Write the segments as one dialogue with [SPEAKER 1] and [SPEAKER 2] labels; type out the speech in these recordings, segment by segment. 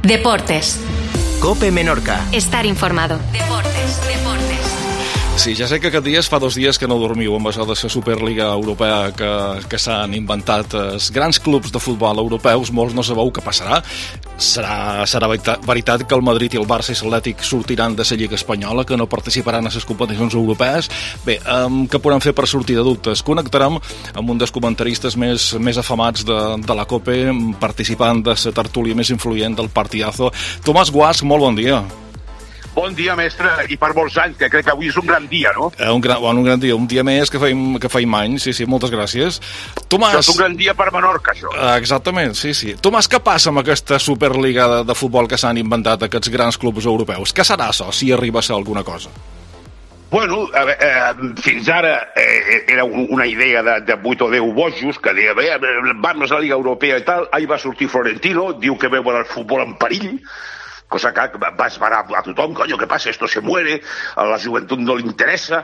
[SPEAKER 1] Deportes.
[SPEAKER 2] COPE Menorca.
[SPEAKER 1] Estar informado. Deportes.
[SPEAKER 3] Sí, ja sé que aquest dia fa 2 dies que no dormiu amb això de la Superliga Europea que s'han inventat els grans clubs de futbol europeus. Molts no sabeu què passarà. Serà veritat que el Madrid i el Barça i l'Atlètic sortiran de la Lliga Espanyola, que no participaran a les competicions europees. Bé, què podem fer per sortir de dubtes? Connectarem amb un dels comentaristes més afamats de la COPE, participant de la tertúlia més influent del Partidazo. Tomàs Guasch, molt bon dia.
[SPEAKER 4] Bon dia, mestre, i per molts anys, que crec que avui és un gran dia, no?
[SPEAKER 3] Un gran dia, un dia més que feim anys, sí, moltes gràcies. Tomàs...
[SPEAKER 4] Això és un gran dia per Menorca, això.
[SPEAKER 3] Exactament, sí. Tomàs, què passa amb aquesta Superliga de futbol que s'han inventat aquests grans clubs europeus? Què serà això, si arriba a ser alguna cosa?
[SPEAKER 4] Bueno, fins ara era una idea de 8 o 10 bojos que deia, vamos a la Liga Europea i tal, ahí va sortir Florentino, diu que veuen el futbol en perill, cosa que va esbarar a tothom. Coño, ¿qué pasa? Esto se muere, a la joventut no li interessa,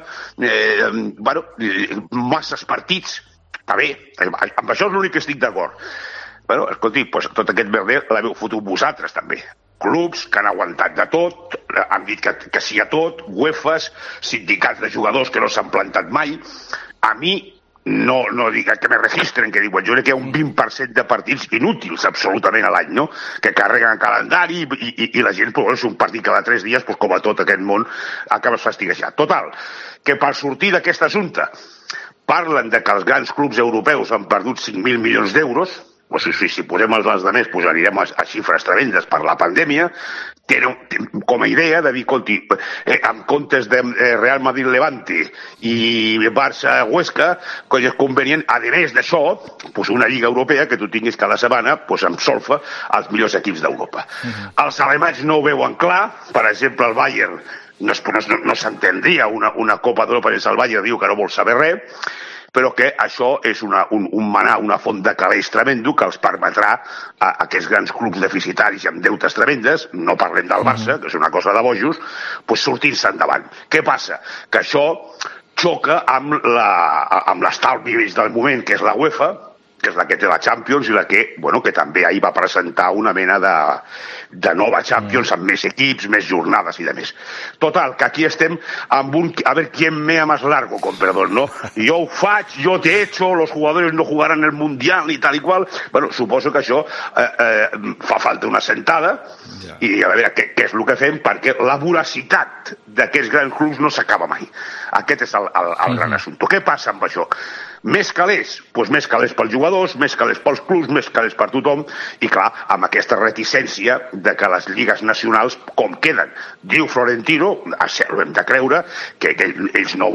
[SPEAKER 4] masses partits. Està bé, amb això és l'únic que estic d'acord. Bueno, escolti, pues, tot aquest merder l'heu fotut vosaltres, també. Clubs que han aguantat de tot, han dit que sí a tot, UEFAs, sindicats de jugadors que no s'han plantat mai. A mi, no diga que me registren, que diuen, jo crec que hi ha un 20% de partits inútils absolutament a l'any, no? Que carreguen calendari i la gent, pues, un partit cada 3 dies, pues, com a tot aquest món, acabes fastiguejat. Total, que per sortir d'aquest assumpte parlen de que els grans clubs europeus han perdut 5.000 milions d'euros, pues, si posem els altres, pues anirem a xifres tremendes per la pandèmia. Tenen com a idea de dir, en comptes de Real Madrid-Levante i Barça-Huesca, que és convenient, a més d'això, una lliga europea que tu tinguis cada setmana amb solfa els millors equips d'Europa. Els alemanys no ho veuen clar. Per exemple, el Bayern no s'entendria una Copa d'Europa sense el Bayern, diu que no vol saber res, però que això és un manar, una font de calés tremendo que els permetrà a aquests grans clubs deficitaris i amb deutes tremendes, no parlem del Barça, que és una cosa de bojos, sortir-se endavant. Què passa? Que això xoca amb l'estalvi del moment, que és la UEFA, que és la que té la Champions i la que també ahir va presentar una mena de nova Champions amb més equips, més jornades i de més. Total, que aquí estem amb a ver quién mea más largo, con perdón, ¿no? Yo ho faig, yo te echo, los jugadores no jugaran el Mundial i tal i qual. Bueno, suposo que això fa falta una sentada i a veure què és el que fem, perquè la voracitat d'aquests grans clubs no s'acaba mai. Aquest és el gran assumpte. Què passa amb això? Més calés? Doncs més calés pels jugadors, més calés pels clubs, més calés per tothom, i clar, amb aquesta reticència de que les lligues nacionals com queden. Diu Florentino, ho hem de creure, que ells no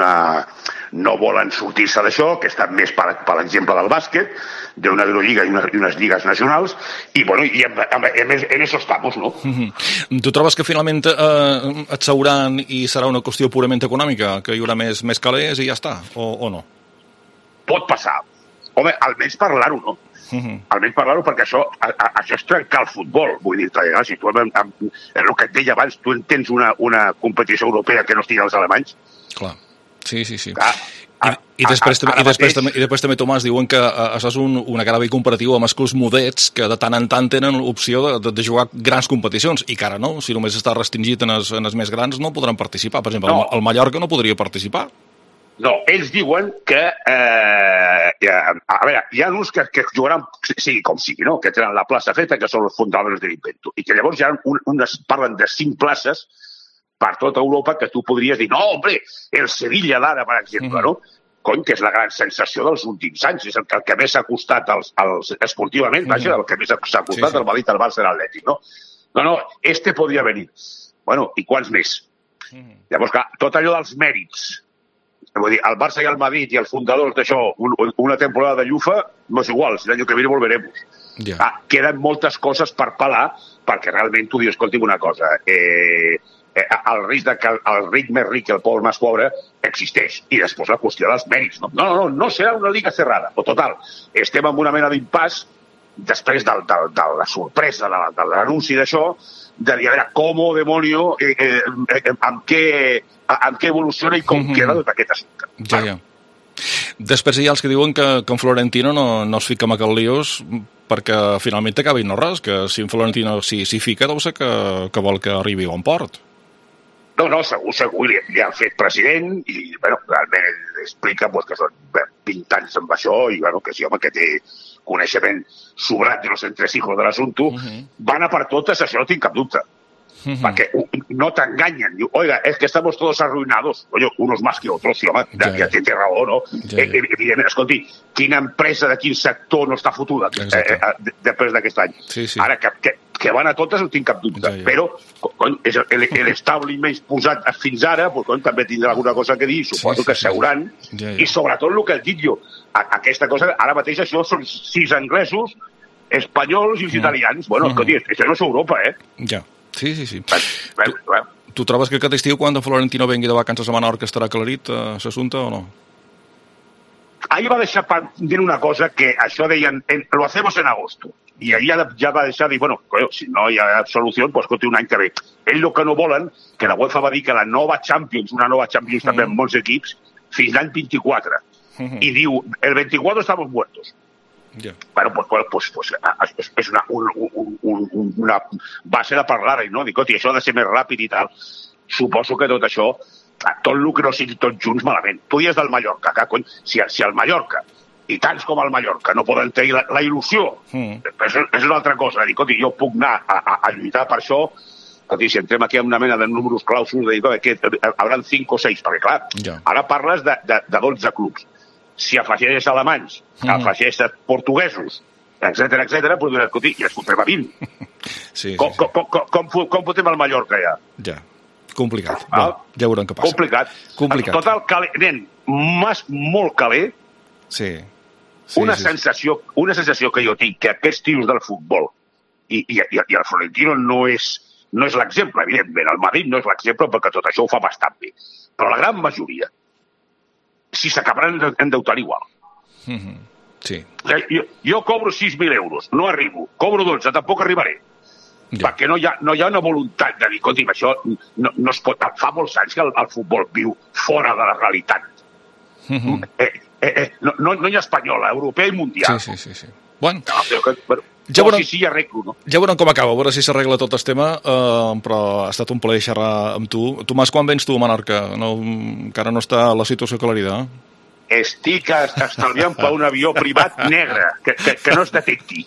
[SPEAKER 4] volen sortir-se d'això, que estan més per l'exemple del bàsquet, d'una Euroliga i unes lligues nacionals, i en eso estamos, no?
[SPEAKER 3] Tu trobes que finalment et seuran i serà una qüestió purament econòmica, que hi haurà més calés i ja està, o no?
[SPEAKER 4] Pot passar. Home, almenys parlar-ho, no? Almenys parlar-ho, perquè això és trencar el futbol. Vull dir-te, si tu, el que et deia abans, tu entens una competició europea que no estigui als alemanys?
[SPEAKER 3] Clar, sí. I després també, Tomàs, diuen que això és una grava comparatiu amb els clubs modets que de tant en tant tenen l'opció de jugar grans competicions, i que ara no, si només està restringit en els més grans no podran participar. Per exemple, el Mallorca no podria participar.
[SPEAKER 4] No, ells diuen que a veure, hi ha uns que jugaran sigui com sigui, no? Que tenen la plaça feta, que són els fundadors de l'Invento, i que llavors hi ha parlen de 5 places per tota Europa que tu podries dir, no, hombre, el Sevilla d'ara, per exemple, no? Cony, que és la gran sensació dels últims anys, és el que més s'ha costat esportivament, vaja, el que més s'ha costat el Madrid, el Barça i l'Atlètic, no? No, este podria venir. Bueno, i quants més? Llavors, clar, tot allò dels mèrits, vull dir, el Barça i el Madrid i els fundadors d'això, una temporada de llufa, no és igual, si l'any que viene volveremos. Queden moltes coses per pelar, perquè realment tu dius, escolti'm una cosa, el risc de que el ric més ric i el pobre més pobre existeix. I després la qüestió dels mèrits. No serà una lliga cerrada. O total, estem en una mena d'impàs després de la sorpresa de l'anunci d'això, de dir, a veure, com demonio, amb què evoluciona i com queda tot aquest assumpte.
[SPEAKER 3] Ja. Després hi ha els que diuen que en Florentino no es fica amb aquells líos perquè finalment acabi no res, que si en Florentino s'hi fica deu ser que vol que arribi a bon port.
[SPEAKER 4] No, segur, li han fet president i, realment ell explica que són 20 anys amb això i, que sí, home, que té coneixement sobrat de los entresijos de l'assumpte, van a per totes, això no tinc cap dubte. Perquè no t'enganyen. Diu, oiga, es que estamos todos arruinados. Oye, unos más que otros, sí, home, ja té raó, no? Evidentment, escolti, quina empresa de quin sector no està fotuda després d'aquest any?
[SPEAKER 3] Sí.
[SPEAKER 4] Ara, que van a totes no tinc cap dubte, però l'establiment posat fins ara també tindrà alguna cosa que dir, suposo que seuran, i sobretot el que et dic jo, aquesta cosa, ara mateix això són 6 anglesos, espanyols i els italians. Escolti, això no és Europa,
[SPEAKER 3] Ja. Sí. Tu trobes que aquest estiu, quan Florentino vengui de vacances a Menorca, estarà aclarit l'assumpte o no?
[SPEAKER 4] Ahir va deixar dir una cosa que això deien, lo hacemos en agosto. I ahir ja va deixar dir, si no hi ha solució, doncs escolti, un any que ve. Ells el que no volen, que la UEFA va dir que una nova Champions també amb molts equips, fins l'any 24. I diu, el 24 estamos muertos.
[SPEAKER 3] Yeah.
[SPEAKER 4] És una base de parlar-hi, no? Dic, això ha de ser més ràpid i tal. Suposo que tot això, tot el que no sigui tots junts malament. Tu dius del Mallorca, si el Mallorca, i tants com el Mallorca, no poden tenir la il·lusió, és una altra cosa. Dic, jo puc anar a lluitar per això, si entrem aquí amb una mena de números clausos, que hauran 5 o 6, perquè clar, ara parles de 12 clubs. Si afegeixes alemanys, afegeixes portuguesos, etcètera, doncs escolti, ja es fotrem a 20.
[SPEAKER 3] Sí.
[SPEAKER 4] Com fotem el Mallorca ja?
[SPEAKER 3] Ja, complicat. Ja veurem què passa.
[SPEAKER 4] Complicat. Total, nen, molt calé.
[SPEAKER 3] Sí.
[SPEAKER 4] Una sensació que jo tinc, que aquests tios del futbol, i el Florentino no és l'exemple, evidentment, el Madrid no és l'exemple perquè tot això ho fa bastant bé, però la gran majoria si s'acabaran endeutant igual.
[SPEAKER 3] Sí.
[SPEAKER 4] Jo cobro 6.000 euros, no arribo. Cobro 12, tampoc arribaré. Perquè no hi ha una voluntat de dir, escolti, això no es pot... Fa molts anys que el futbol viu fora de la realitat. No hi ha espanyola, europea i mundial.
[SPEAKER 3] Sí. Bueno,
[SPEAKER 4] ja
[SPEAKER 3] veurem com acaba, a veure si s'arregla tot el tema, però ha estat un plaer xerrar amb tu. Tomàs, quan vens tu a Menorca? Encara no està la situació aclarida,
[SPEAKER 4] Estic estalviant per un avió privat negre, que no es detecti.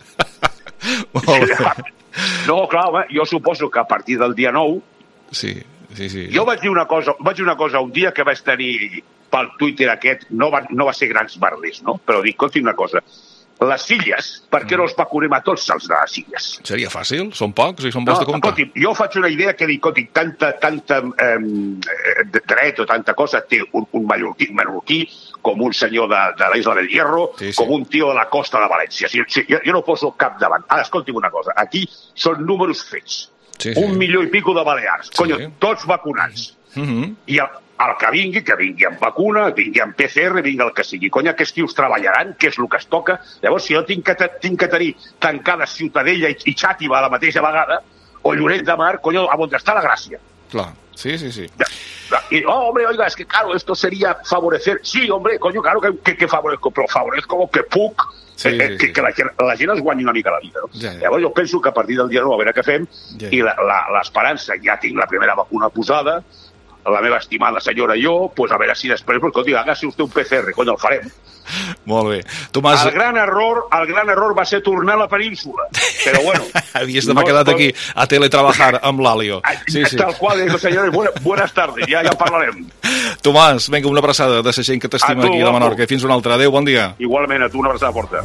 [SPEAKER 4] No, clar, jo suposo que a partir del dia 9...
[SPEAKER 3] Sí.
[SPEAKER 4] Jo vaig dir una cosa un dia que vaig tenir pel Twitter aquest, no va ser grans barders, no? Però dic, escolti una cosa, les Illes, per què no els vacunem a tots els de les Illes?
[SPEAKER 3] Seria fàcil? Són pocs i són bons de compte?
[SPEAKER 4] Escolti, jo faig una idea que dic, escolti, tanta dret o tanta cosa té un menorquí com un senyor de l'Isla del Hierro, com un tio de la costa de València. Jo no poso cap davant. Ara, escolti'm una cosa, aquí són números fets. 1 milió i pico de balears. Conyo, tots vacunats. I el que vingui amb vacuna, vingui amb PCR, vingui el que sigui. Conya, aquests tios treballaran, que és el que es toca. Llavors, si jo tinc que tenir tancada Ciutadella i Xàtiva a la mateixa vegada, o Lloret de Mar, coño, a on està la gràcia?
[SPEAKER 3] Clar, sí.
[SPEAKER 4] Y, hombre, oiga, es que claro, esto sería favorecer... Sí, hombre, coño, claro que favorezco, però favorezco que puc que la gent es guanyi una mica la vida. No? Llavors jo penso que a partir del dia 9 a veure què fem, i l'esperança, ja tinc la primera vacuna posada, la meva estimada senyora i jo, pues a veure si després, pues, escolti, hágase usted un PCR, coño, el farem.
[SPEAKER 3] Molt bé. Tomàs...
[SPEAKER 4] El gran error va ser tornar a la península, però bueno...
[SPEAKER 3] Havies d'haver quedat aquí a teletrabajar amb l'Àlio.
[SPEAKER 4] Sí. Tal qual, senyores, buenas tardes, ja parlarem.
[SPEAKER 3] Tomàs, vinga, una abraçada de la gent que t'estima aquí a Menorca. Fins una altra. Adéu, bon dia.
[SPEAKER 4] Igualment, a tu una abraçada forta.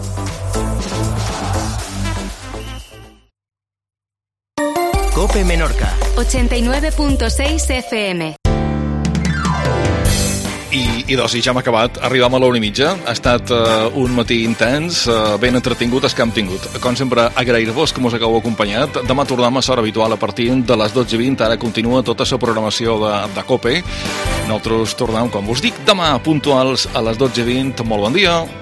[SPEAKER 2] COPE Menorca
[SPEAKER 1] 89.6 FM.
[SPEAKER 3] I ja hem acabat, arribam a l'1:30. Ha estat un matí intens, ben entretingut el que hem tingut. Com sempre, agrair-vos que mos hagueu acompanyat. Demà tornem a l'hora habitual a partir de les 12:20. Ara continua tota la programació de COPE. Nosaltres tornem, com us dic, demà puntuals a les 12:20. Molt bon dia.